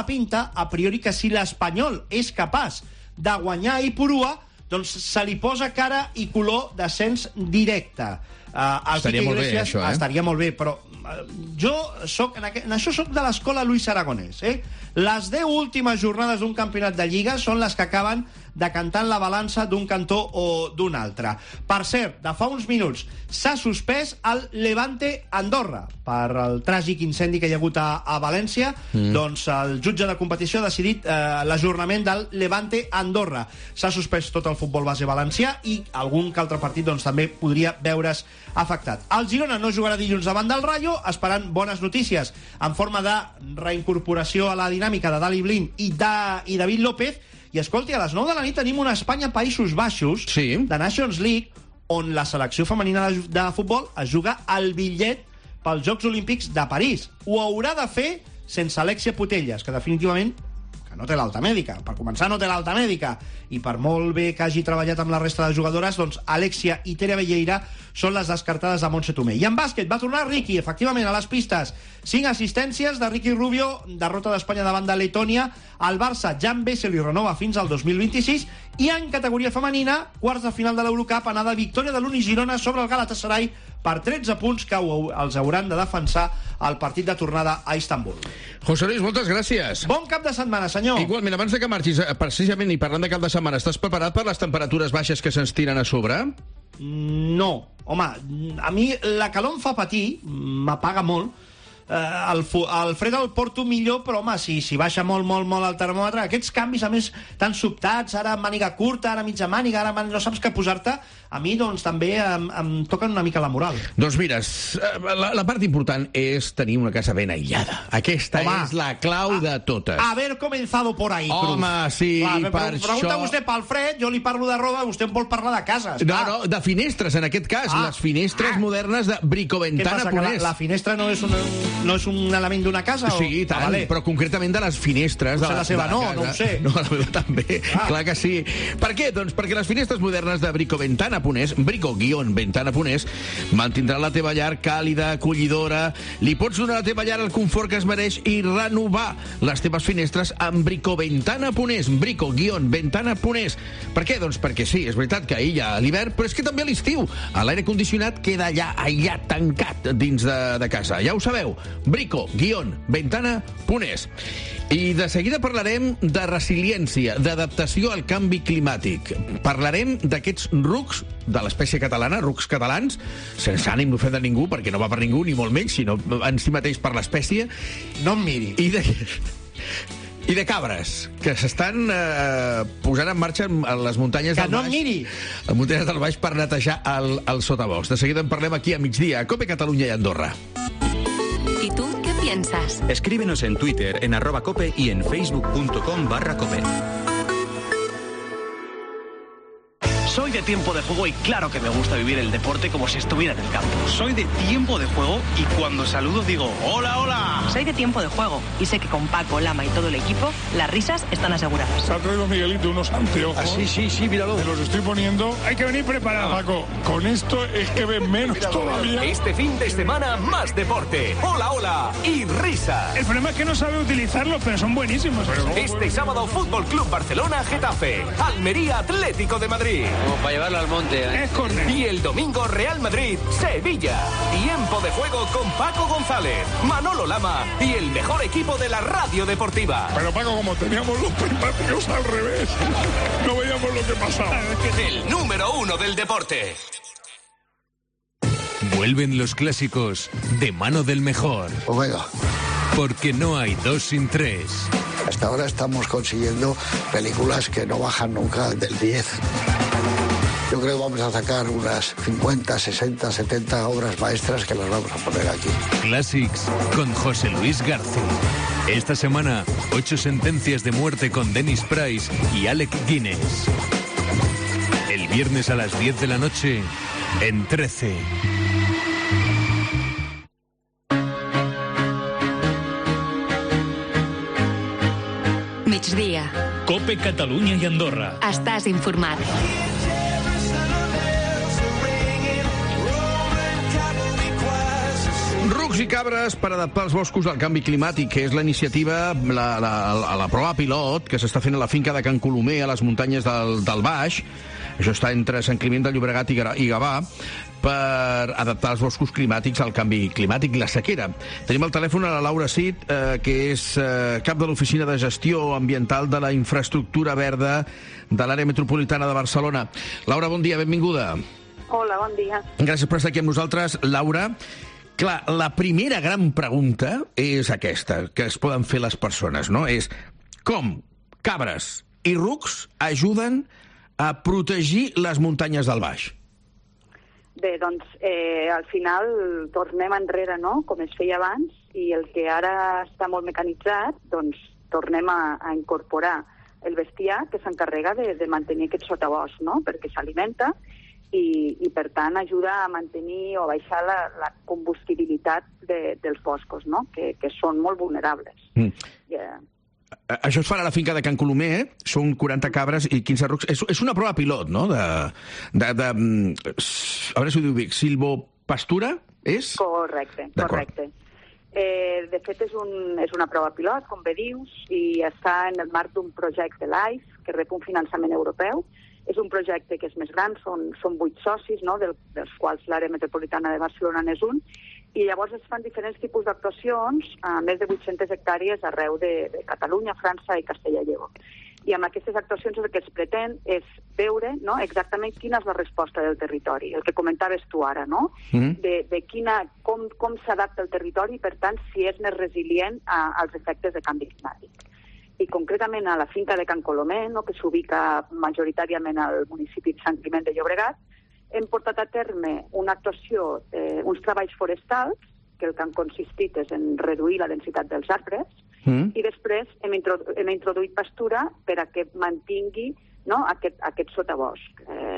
a priori, que si l'Espanyol és capaç de guanyar i Ipurua, doncs se li posa cara i color d'ascens directe. Estaria molt bé, això, Estaria molt bé, però jo en això soc de l'escola Luis Aragonès. Les 10 últimes jornades d'un campionat de Lliga són les que acaben decantant la balança d'un cantó o d'un altre. Per cert, de fa uns minuts s'ha suspès el Levante Andorra per el tràgic incendi que hi ha hagut a València. Doncs el jutge de competició ha decidit l'ajornament del Levante Andorra. S'ha suspès tot el futbol base valencià i algun que altre partit doncs, també podria veure's afectat. El Girona no jugarà dilluns davant del Rayo, esperant bones notícies en forma de reincorporació a la dinàmica de Dali Blind i David López. I escolti, a les 9 de la nit tenim una Espanya-Països Baixos de Nations League, on la selecció femenina de futbol es juga al bitllet pels Jocs Olímpics de París. Ho haurà de fer sense Alexia Putellas, que definitivament no té l'alta mèdica. Per començar, no té l'alta mèdica. I per molt bé que hagi treballat amb la resta de jugadores, doncs Alexia i Tere Belleira són les descartades de Montse Tomé. I en bàsquet va tornar Ricky, efectivament, a les pistes. 5 assistències de Ricky Rubio, derrota d'Espanya davant de Letònia. El Barça, Jan Bessel, li renova fins al 2026. I en categoria femenina, quarts de final de l'Eurocup, anada victòria de l'Uni Girona sobre el Galatasaray per 13 punts que els hauran de defensar al partit de tornada a Istanbul. José Luis, moltes gràcies. Bon cap de setmana, senyor. Igualment, abans de que marxis, precisament, i parlant de cap de setmana, estàs preparat per les temperatures baixes que se'ns tiren a sobre? No. Home, a mi la calor em fa patir, m'apaga molt. El fred el porto millor, però home, si baixa molt el termòmetre, aquests canvis a més tan sobtats, ara màniga curta, ara mitja màniga, ara no saps què posar-te, a mi doncs també em toquen una mica la moral. Doncs mira, la part important és tenir una casa ben aïllada. Aquesta és la clau de totes. Haver comenzado por ahí, Cruz. Home, sí, per això... Pregunta vostè pel fred, jo li parlo de roba, vostè em vol parlar de cases. No, de finestres, en aquest cas. Les finestres modernes de Bricoventana Ponés. La finestra no és un element d'una casa? Sí, tant, però concretament de les finestres de la seva casa. No ho sé. No, la meva també, clar que sí. Per què? Doncs perquè les finestres modernes de Bricoventana Ponés, Brico-Ventana Ponés, mantindran la teva llar càlida, acollidora, li pots donar a la teva llar el confort que es mereix i renovar les teves finestres amb Bricoventana Ponés, Brico-Ventana Ponés. Per què? Doncs perquè sí, és veritat que aïlla a l'hivern, però és que també a l'estiu. L'aire condicionat queda allà aïllat, tancat dins de casa. Ja ho sabeu, Brico-Ventana Ponés. I de seguida parlarem de resiliència, d'adaptació al canvi climàtic. Parlarem d'aquests rucs de l'espècie catalana, rucs catalans, sense ànim d'ofendre ningú, perquè no va per ningú, ni molt menys, sinó en si mateix per l'espècie. No em miri. I de cabres, que s'estan posant en marxa a les muntanyes del Baix. Que no em miri! A les muntanyes del Baix per netejar el sotabosc. De seguida en parlem aquí a migdia, a Cope Catalunya i Andorra. ¿Y tú qué piensas? Escríbenos en Twitter, en @cope y en facebook.com/cope. Soy de Tiempo de Juego y claro que me gusta vivir el deporte como si estuviera en el campo. Soy de Tiempo de Juego y cuando saludo digo ¡hola, hola! Soy de Tiempo de Juego y sé que con Paco, Lama y todo el equipo las risas están aseguradas. Se ha traído Miguelito unos anteojos. Ah, sí, míralo. Te los estoy poniendo. Hay que venir preparado, Paco. Con esto es que ven menos todavía. Este fin de semana, más deporte. ¡Hola, hola! Y risas. El problema es que no sabe utilizarlos, pero son buenísimos. Este sábado, Fútbol Club Barcelona, Getafe. Almería, Atlético de Madrid. Como para llevarlo al monte. Es correcto. Y el domingo, Real Madrid, Sevilla. Tiempo de juego con Paco González, Manolo Lama y el mejor equipo de la radio deportiva. Pero Paco, como teníamos los prismáticos al revés, no veíamos lo que pasaba. El número 1 del deporte. Vuelven los clásicos de mano del mejor. Omega. Porque no hay 2 sin 3. Hasta ahora estamos consiguiendo películas que no bajan nunca del 10. Yo creo que vamos a sacar unas 50, 60, 70 obras maestras que las vamos a poner aquí. Classics con José Luis García. Esta semana, 8 sentencias de muerte con Dennis Price y Alec Guinness. El viernes a las 10 de la noche, en 13. Migdia. Cope Catalunya i Andorra. Estàs informat. Rucs Rucs i cabres per adaptar els boscos al canvi climàtic, que és la iniciativa, la prova pilot que s'està fent a la finca de Can Colomer, a les muntanyes del Baix. Això està entre Sant Climent de Llobregat i Gavà, per adaptar els boscos climàtics al canvi climàtic i la sequera. Tenim al telèfon a la Laura Cid, que és cap de l'Oficina de Gestió Ambiental de la Infraestructura Verda de l'àrea metropolitana de Barcelona. Laura, bon dia, benvinguda. Hola, bon dia. Gràcies per estar aquí amb nosaltres. Laura, clar, la primera gran pregunta és aquesta, que es poden fer les persones, no? És com cabres i rucs ajuden a protegir les muntanyes del Baix? Bé, doncs, al final tornem enrere, no?, com es feia abans, i el que ara està molt mecanitzat, doncs tornem a incorporar el bestiar que s'encarrega de mantenir aquest sotabosc, no?, perquè s'alimenta i per tant, ajuda a mantenir o a baixar la combustibilitat dels boscos, no?, que són molt vulnerables. Això es farà a la finca de Can Colomer, són 40 cabres i 15 rucs. És una prova pilot, no?, a veure si ho diu bé, silvopastura, és? Correcte. De fet, és una prova pilot, com bé dius, i està en el marc d'un projecte LIFE, que rep un finançament europeu. És un projecte que és més gran, són 8 socis, no?, dels quals l'àrea metropolitana de Barcelona n'és un, i llavors es fan diferents tipus d'actuacions a més de 800 hectàrees arreu de Catalunya, França i Castella i Lleó. I amb aquestes actuacions el que es pretén és veure, no?, exactament quina és la resposta del territori, el que comentaves tu ara, no?, com s'adapta el territori i, per tant, si és més resilient als efectes de canvi climàtic. I concretament a la finca de Can Colomer, no?, que s'ubica majoritàriament al municipi de Sant Climent de Llobregat, hem portat a terme una actuació, uns treballs forestals, que el que han consistit és en reduir la densitat dels arbres, i després hem introduït pastura per a que mantingui, no?, aquest sotabosc.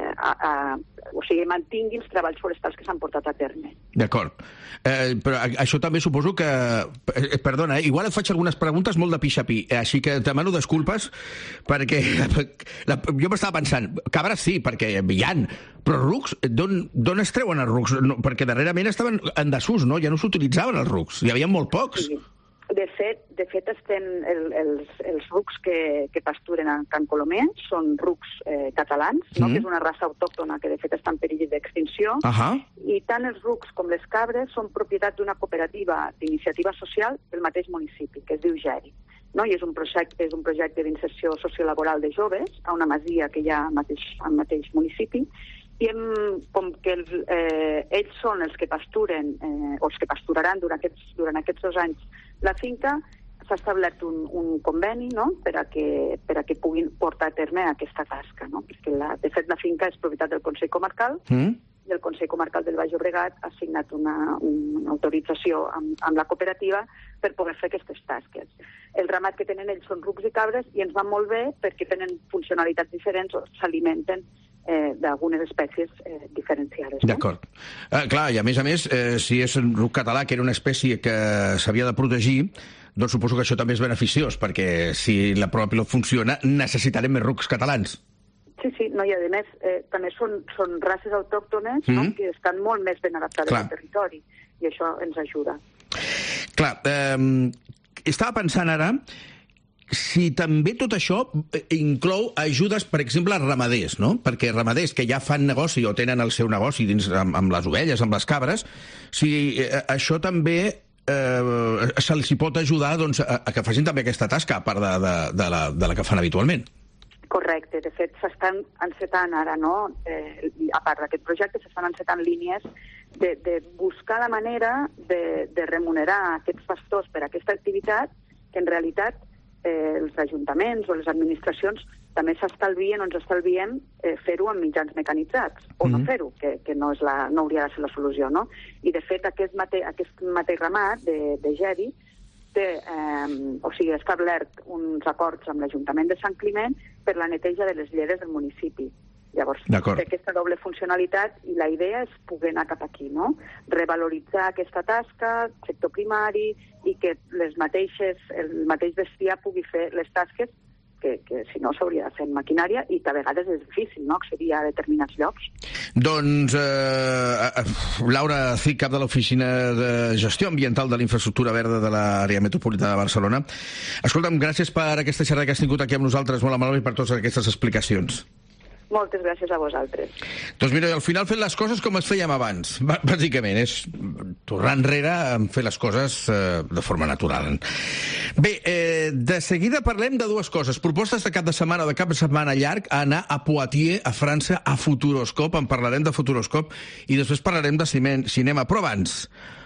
O sigui, mantingui els treballs forestals que s'han portat a terme. D'acord. Però això també suposo que... Perdona, igual et faig algunes preguntes molt de pixapí, així que et demano desculpes, perquè jo m'estava pensant, cabres sí, perquè hi ha, però rucs, d'on es treuen els rucs? Perquè darrerament estaven en desús, no? Ja no s'utilitzaven els rucs, hi havia molt pocs. Sí. De fet, els rucs que pasturen a Can Colomer són rucs catalans, no?, que és una raça autòctona que de fet està en perill d'extinció, i tant els rucs com les cabres són propietat d'una cooperativa d'iniciativa social del mateix municipi, que es diu Geri. No? I és un projecte d'inserció sociolaboral de joves a una masia que hi ha al mateix municipi, i com que ells són els que pasturen, o els que pasturaran durant aquests 2 anys la finca, s'ha establert un conveni, no?, per a que puguin portar a terme aquesta tasca, no? Perquè, de fet, la finca és propietat del Consell Comarcal, i el Consell Comarcal del Baix Llobregat ha signat una autorització amb la cooperativa per poder fer aquestes tasques. El ramat que tenen ells són rucs i cabres i ens va molt bé perquè tenen funcionalitats diferents o s'alimenten d'algunes espècies diferenciades. No? D'acord. Clar, i a més, si és un ruc català, que era una espècie que s'havia de protegir, doncs suposo que això també és beneficiós, perquè si la prova pilot funciona, necessitarem més rucs catalans. Sí, no, i a més, també són races autòctones, no?, que estan molt més ben adaptades al territori, i això ens ajuda. Clar, estava pensant ara si també tot això inclou ajudes, per exemple, als ramaders, no? Perquè ramaders que ja fan negoci o tenen el seu negoci dins amb les ovelles, amb les cabres, si això també se'ls pot ajudar, doncs, a que facin també aquesta tasca, a part de la que fan habitualment. Correcte. De fet, s'estan encetant ara, no? A part d'aquest projecte, s'estan encetant línies de buscar la manera de remunerar aquests pastors per aquesta activitat, que en realitat els ajuntaments o les administracions també s'estalvien o ens estalviem fer-ho amb mitjans mecanitzats, o no fer-ho, que no hauria de ser la solució, no? I, de fet, aquest mateix ramat de Geri ha establert uns acords amb l'Ajuntament de Sant Climent per la neteja de les lleres del municipi. Llavors, té aquesta doble funcionalitat i la idea és poder anar cap aquí, no? Revaloritzar aquesta tasca, sector primari, i que el mateix bestiar pugui fer les tasques que si no s'hauria de fer en maquinària i que a vegades és difícil, no?, accedir a determinats llocs. Doncs, Laura Cid, cap de l'Oficina de Gestió Ambiental de l'Infraestructura Verda de l'Àrea Metropolitana de Barcelona. Escolta'm, gràcies per aquesta xerrada que has tingut aquí amb nosaltres, molt amable, i per totes aquestes explicacions. Moltes gràcies a vosaltres. Doncs mira, al final fent les coses com es fèiem abans. Bàsicament, és tornar enrere a fer les coses de forma natural. Bé, de seguida parlem de dues coses. Propostes de cap de setmana o de cap de setmana llarg a anar a Poitiers, a França, a Futuroscope. En parlarem de Futuroscope i després parlarem de cinema. Però abans...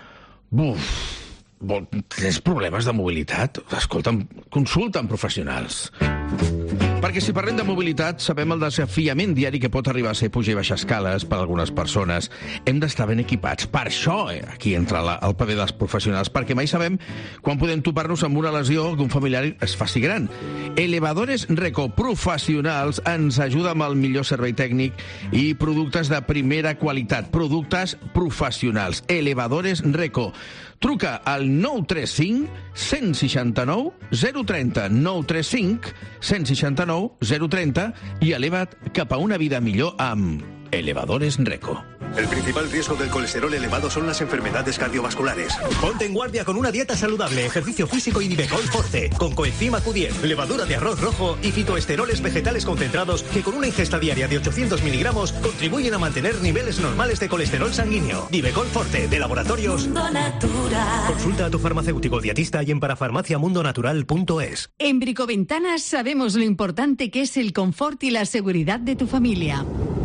Tens problemes de mobilitat? Escolta'm, consulta amb professionals. Perquè si parlem de mobilitat, sabem el desafiament diari que pot arribar a ser pujar i baixar escales per a algunes persones. Hem d'estar ben equipats. Per això aquí entra el paper dels professionals, perquè mai sabem quan podem topar-nos amb una lesió que un familiar es faci gran. Elevadores Reco Professionals ens ajuda amb el millor servei tècnic i productes de primera qualitat. Productes professionals. Elevadores Reco. Truca al 935 169 030, 935 169 030 i eleva't cap a una vida millor amb Elevadores Reco. El principal riesgo del colesterol elevado son las enfermedades cardiovasculares. Ponte en guardia con una dieta saludable, ejercicio físico y Divecol Forte, con coenzima Q10, levadura de arroz rojo y fitoesteroles vegetales concentrados que con una ingesta diaria de 800 miligramos contribuyen a mantener niveles normales de colesterol sanguíneo. Divecol Forte, de Laboratorios Mundo Natural. Consulta a tu farmacéutico dietista y en parafarmaciamundonatural.es. En Bricoventanas sabemos lo importante que es el confort y la seguridad de tu familia.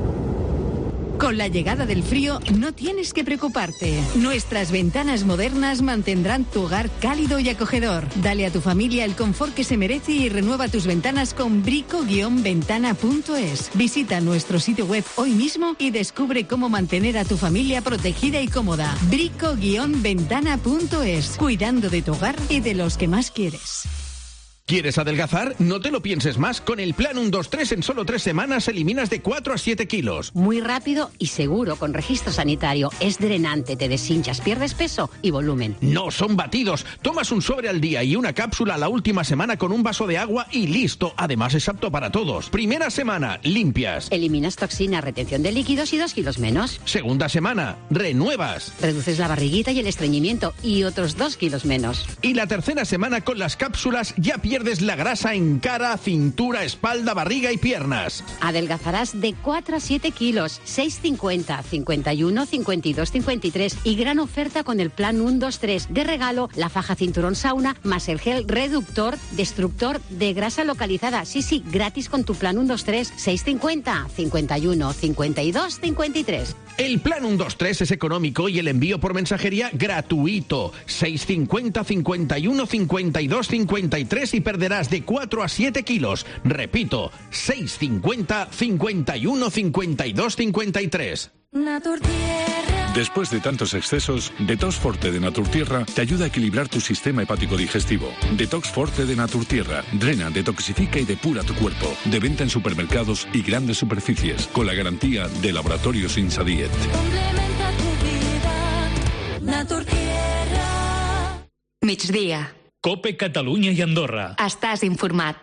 Con la llegada del frío no tienes que preocuparte. Nuestras ventanas modernas mantendrán tu hogar cálido y acogedor. Dale a tu familia el confort que se merece y renueva tus ventanas con brico-ventana.es. Visita nuestro sitio web hoy mismo y descubre cómo mantener a tu familia protegida y cómoda. brico-ventana.es. Cuidando de tu hogar y de los que más quieres. ¿Quieres adelgazar? No te lo pienses más. Con el plan 1-2-3 en solo 3 semanas eliminas de 4 a 7 kilos. Muy rápido y seguro con registro sanitario. Es drenante, te deshinchas, pierdes peso y volumen. No, son batidos. Tomas un sobre al día y una cápsula la última semana con un vaso de agua y listo. Además es apto para todos. Primera semana, limpias. Eliminas toxinas, retención de líquidos y 2 kilos menos. Segunda semana, renuevas. Reduces la barriguita y el estreñimiento y otros 2 kilos menos. Y la tercera semana con las cápsulas ya pierdes la grasa en cara, cintura, espalda, barriga y piernas. Adelgazarás de 4 a 7 kilos, 6,50, 51, 52, 53 y gran oferta con el plan 1-2-3. De regalo, la faja cinturón sauna más el gel reductor, destructor de grasa localizada. Sí, gratis con tu plan 1-2-3, 6,50, 51, 52, 53. El plan 1-2-3 es económico y el envío por mensajería gratuito. 6,50, 51, 52, 53 y perderás de 4 a 7 kilos. Repito, 6,50, 51, 52, 53. Después de tantos excesos, Detox Forte de Naturtierra te ayuda a equilibrar tu sistema hepático digestivo. Detox Forte de Naturtierra drena, detoxifica y depura tu cuerpo. De venta en supermercados y grandes superficies, con la garantía de Laboratorios Insadiet. Complementa tu vida, Naturtierra. Migdia. Cope Catalunya i Andorra. Estàs informat.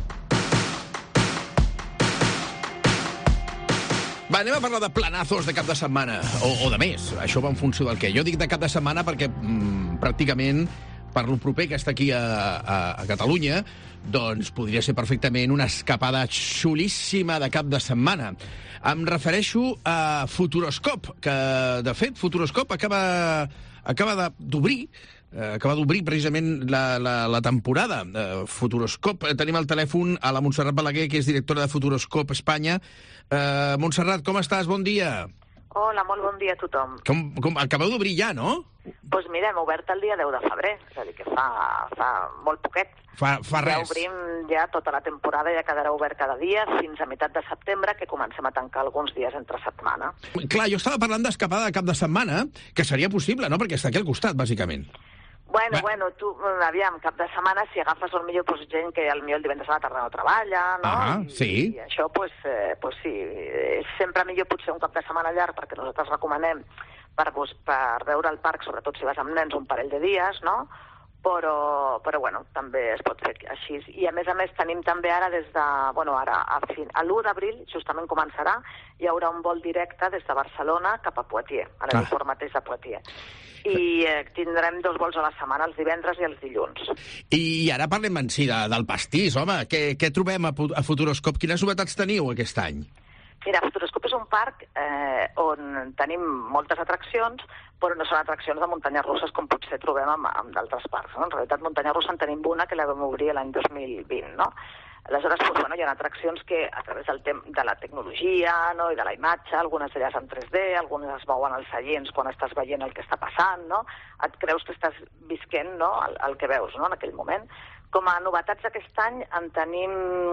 Va, anem a parlar de planazos de cap de setmana, o de més. Això va en funció del què. Jo dic de cap de setmana perquè pràcticament, per lo proper que està aquí a Catalunya, doncs podria ser perfectament una escapada xulíssima de cap de setmana. Em refereixo a Futuroscope, que, de fet, Futuroscope acaba d'obrir precisament la temporada. Futuroscope. Tenim al telèfon a la Montserrat Balaguer, que és directora de Futuroscope Espanya. Montserrat, com estàs? Bon dia. Hola, molt bon dia a tothom. Acabeu d'obrir ja, no? Doncs mira, hem obert el dia 10 de febrer, és a dir, que fa molt poquet. Fa res. Ja obrim ja tota la temporada, ja quedarà obert cada dia fins a meitat de setembre, que comencem a tancar alguns dies entre setmana. Clar, jo estava parlant d'escapada de cap de setmana, que seria possible, no?, perquè està aquí al costat, bàsicament. Bueno, tu, aviam, cap de setmana, si agafes potser gent que potser el divendres a la tarda no treballa, no? Sí. I això, sí, és sempre millor potser un cap de setmana llarg, perquè nosaltres recomanem per veure el parc, sobretot si vas amb nens, un parell de dies, no? però bueno, també es pot fer així. I a més tenim també ara des de, bueno, ara a l'1 d'abril, justament començarà, hi haurà un vol directe des de Barcelona cap a Poitiers, a l'aeroport mateix de Poitiers. I tindrem 2 vols a la setmana, els divendres i els dilluns. I ara parlem en si del pastís, home. Què trobem a Futuroscope? Quines novetats teniu aquest any? Mira, Futuroscope és un parc on tenim moltes atraccions, però no són atraccions de muntanyes russes com potser trobem en d'altres parcs. No? En realitat, muntanya russa en tenim una que la vam obrir l'any 2020, no? Aleshores, hi ha atraccions que, a través de la tecnologia, no? I de la imatge, algunes d'elles en 3D, algunes es mouen als seients quan estàs veient el que està passant, no? Et creus que estàs visquent, no? el que veus, no? En aquell moment. Com a novetats d'aquest any en tenim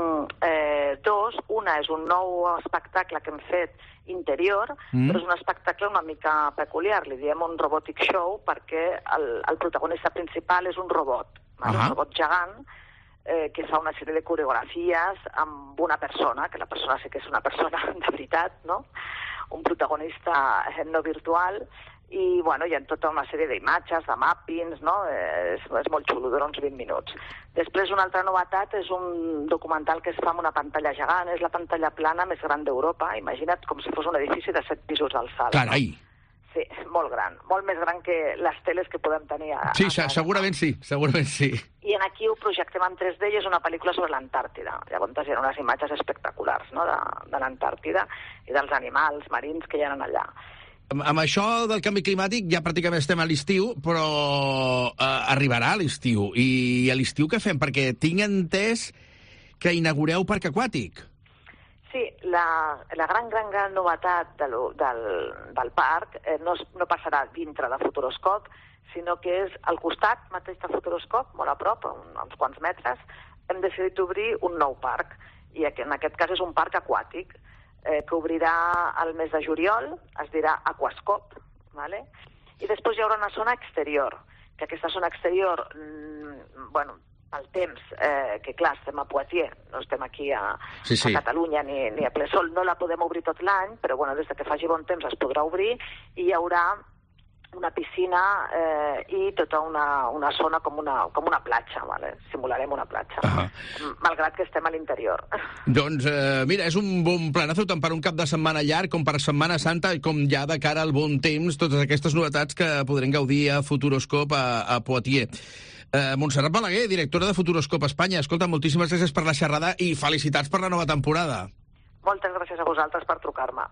2. Una és un nou espectacle que hem fet interior, però és un espectacle una mica peculiar. Li diem un robotic show perquè el protagonista principal és un robot, un robot gegant, que fa una sèrie de coreografies amb una persona, que la persona sí que és una persona de veritat, no? Un protagonista no virtual, i bueno, hi ha tota una sèrie d'imatges, de mappings, no? És molt xulo, dura uns 20 minuts. Després, una altra novetat és un documental que es fa amb una pantalla gegant, és la pantalla plana més gran d'Europa, imagina't com si fos un edifici de 7 pisos d'alçada. Carai! Sí, molt gran, molt més gran que les teles que podem tenir a Sí, segurament sí, segurament sí. I aquí ho projectem en 3D i és una pel·lícula sobre l'Antàrtida. Llavors hi ha unes imatges espectaculars, no?, de l'Antàrtida i dels animals marins que hi ha allà. Amb això del canvi climàtic ja pràcticament estem a l'estiu, però arribarà a l'estiu. I a l'estiu què fem? Perquè tinc entès que inaugureu parc aquàtic. Sí, la gran novetat del parc no passarà dintre de Futuroscope, sinó que és al costat mateix de Futuroscope, molt a prop, a uns quants metres, hem decidit obrir un nou parc, i en aquest cas és un parc aquàtic, que obrirà el mes de juliol, es dirà Aquascope, ¿vale? I després hi haurà una zona exterior, que aquesta zona exterior, bueno, pel temps, que clar, estem a Poitiers, no estem aquí a Catalunya ni a ple sol, no la podem obrir tot l'any, però bueno, des que faci bon temps es podrà obrir, i hi haurà una piscina i tota una zona com una platja, ¿vale? Simularem una platja, malgrat que estem a l'interior. Doncs mira, és un bon planazo tant per un cap de setmana llarg com per Setmana Santa, com ja de cara al bon temps, totes aquestes novetats que podrem gaudir a Futuroscope a Poitiers. Montserrat Balaguer, directora de Futuroscope Espanya. Escolta, moltíssimes gràcies per la xerrada i felicitats per la nova temporada. Moltes gràcies a vosaltres per trucar-me.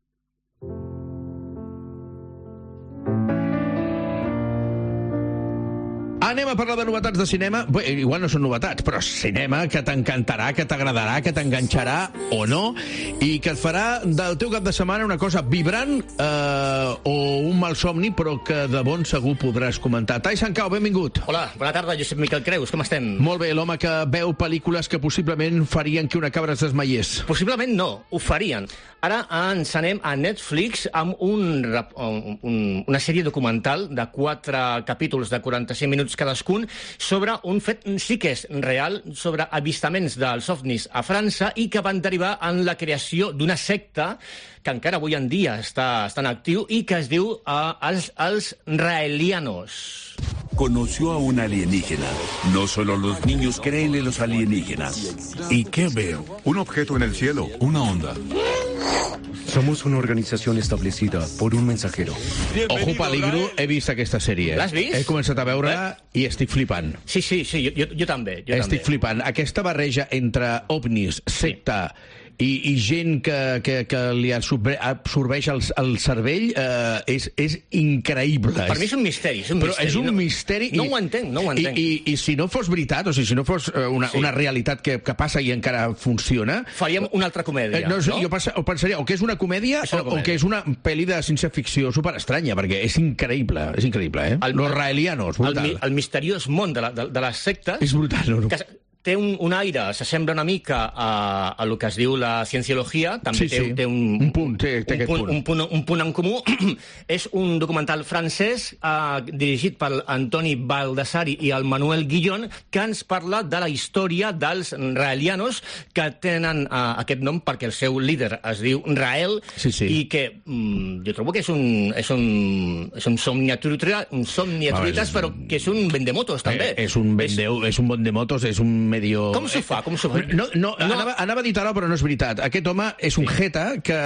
Anem a parlar de novetats de cinema. Bé, igual no són novetats, però cinema que t'encantarà, que t'agradarà, que t'enganxarà o no, i que et farà del teu cap de setmana una cosa vibrant o un mal somni, però que de bon segur podràs comentar. Tai Sancau, benvingut. Hola, bona tarda, Josep Miquel Creus, com estem? Molt bé, l'home que veu pel·lícules que possiblement farien que una cabra es desmaiés. Possiblement no, ho farien. Ara ens anem a Netflix amb una sèrie documental de 4 capítols de 45 minuts cadascun sobre un fet sí que és real, sobre avistaments dels ovnis a França i que van derivar en la creació d'una secta que encara avui en dia està en actiu i que es diu els Raelianos. Conoció a un alienígena. No solo los niños creen en los alienígenas. ¿Y qué veo? Un objeto en el cielo, una onda. Somos una organización establecida por un mensajero. Ojo peligro, he vist aquesta sèrie. L'has vist? He començat a veure i estic flipant. Sí, jo també. Estic flipant. Aquesta barreja entre ovnis, secta i gent que li absorbeix el cervell és increïble. Per mi és un misteri. Però és un misteri. No ho entenc. I si no fos veritat, o sigui, si no fos una realitat que passa i encara funciona... Faríem una altra comèdia, no? Jo pensaria o que és una comèdia o que és una pel·li de ciència-ficció superestranya, perquè és increïble, eh? Los Raelianos, brutal. El misteriós món de les sectes... És brutal, no? té un aire, s'assembla una mica a el que es diu la cienciologia, també té un punt en comú. És un documental francès dirigit per Antoni Baldessari i el Manuel Guillon, que ens parla de la història dels raelianos, que tenen aquest nom perquè el seu líder es diu Rael, i que jo trobo que és un somniaturitas, però que és un vendemotos, també. És un vendemotos, és un medio... Com s'ho fa? Anava a dir ara, però no és veritat. Aquest home és un jeta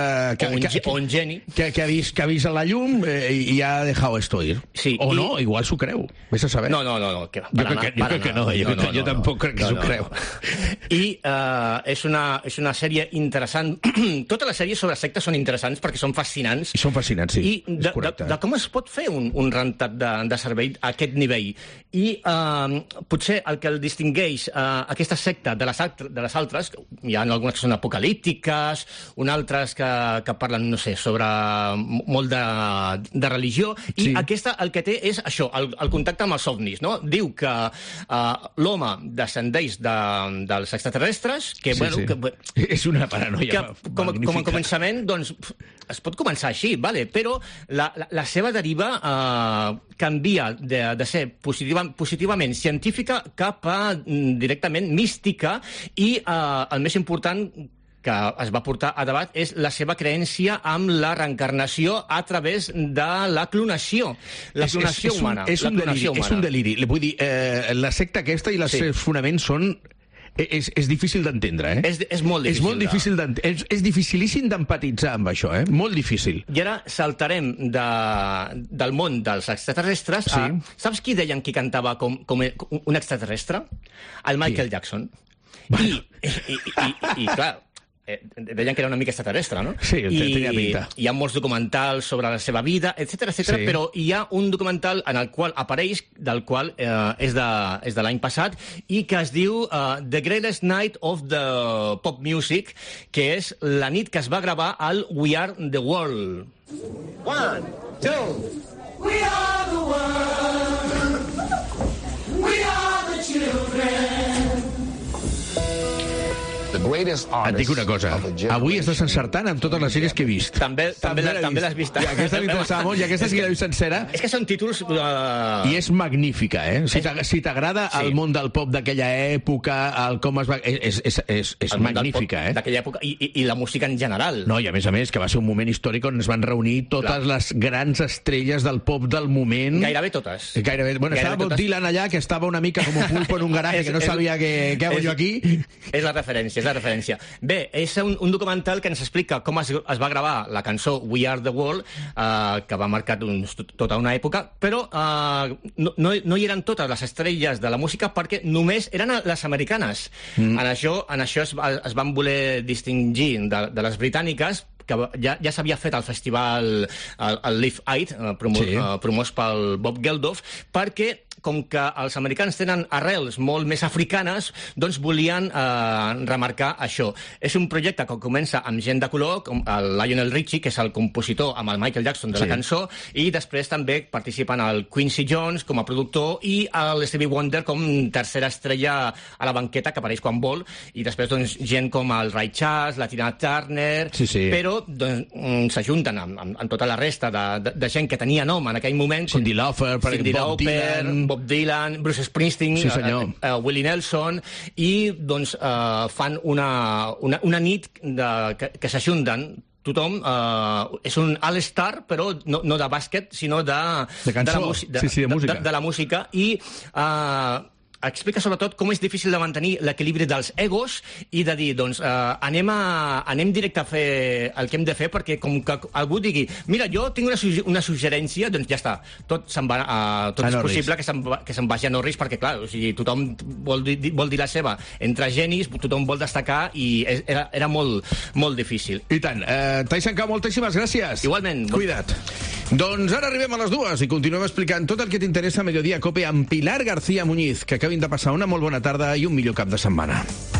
o un geni que ha vist la llum i ha dejado esto ir. O no, igual s'ho creu. Vés a saber. No. Jo crec que no. Jo tampoc crec que s'ho creu. I és una sèrie interessant. Totes les sèries sobre sectes són interessants perquè són fascinants. I són fascinants, sí. I de com es pot fer un rentat de cervell a aquest nivell. I potser el que el distingueix aquesta secta de les altres, hi ha algunes que són apocalíptiques, altres que parlen, no sé, sobre molt de religió, i aquesta el que té és això, el contacte amb els ovnis, no? Diu que l'home descendeix dels extraterrestres, que, és una paranoia magnífica. Com a començament, doncs, es pot començar així, però la seva deriva canvia de ser positivament científica cap a directament mística, i el més important que es va portar a debat és la seva creença amb la reencarnació a través de la clonació. La clonació humana. És un deliri. Vull dir, la secta aquesta i els seus fonaments són... És difícil d'entendre, És molt difícil. És dificilíssim d'empatitzar amb això, Molt difícil. I ara saltarem del món dels extraterrestres a... Saps qui deien que cantava com un extraterrestre? El Michael Jackson. I clar, deien que era una mica extraterrestre, no? Sí, tenia pinta. Hi ha molts documentals sobre la seva vida, etc, però hi ha un documental en el qual apareix, del qual és de l'any passat, i que es diu The Greatest Night of the Pop Music, que és la nit que es va gravar al We Are the World. 1, 2... We are the world. We are the children. Et dic una cosa, avui estàs encertant amb totes les sèries que he vist. També l'has vist. I aquesta m'interessava molt, i aquesta sí que l'he vist sencera. És que són títols... I és magnífica, Si t'agrada el món del pop d'aquella època, el com es va... És magnífica, d'aquella època, i la música en general. No, i a més, que va ser un moment històric on es van reunir totes les grans estrelles del pop del moment. Gairebé totes. Bueno, estava Bob Dylan allà, que estava una mica com un pulpo en un garatge, que no sabia què hago jo aquí. És la referència. Bé, és un documental que ens explica com es va gravar la cançó We Are the World, que va marcar tota una època, però no hi eren totes les estrelles de la música perquè només eren les americanes. En això es van voler distingir de les britàniques, que ja s'havia fet al festival el Live Aid, promós pel Bob Geldof, perquè com que els americans tenen arrels molt més africanes, doncs volien remarcar això. És un projecte que comença amb gent de color, com el Lionel Richie, que és el compositor amb el Michael Jackson de la cançó, i després també participen el Quincy Jones com a productor i el Stevie Wonder com tercera estrella a la banqueta, que apareix quan vol, i després doncs, gent com el Ray Charles, la Tina Turner, però s'ajunten amb tota la resta de gent que tenia nom en aquell moment. Cyndi Lauper, Bob Dylan, Bruce Springsteen, Willie Nelson, i doncs fan una nit que s'ajunten tothom, és un all-star, però no de bàsquet, sinó de la música, i explica sobretot com és difícil de mantenir l'equilibri dels egos i de dir, doncs, anem directe a fer el que hem de fer, perquè com que algú digui, mira, jo tinc una suggerència, doncs ja està, tot és possible que se'n vagi a Norris, perquè, clar, o sigui, tothom vol dir la seva. Entre genis, tothom vol destacar, i era molt difícil. I tant. Tyson K, moltíssimes gràcies. Igualment. Cuida't. Doncs ara arribem a les 2 i continuem explicant tot el que t'interessa a Mediodía Cope amb Pilar García Muñiz. Que acabin de passar una molt bona tarda i un millor cap de setmana.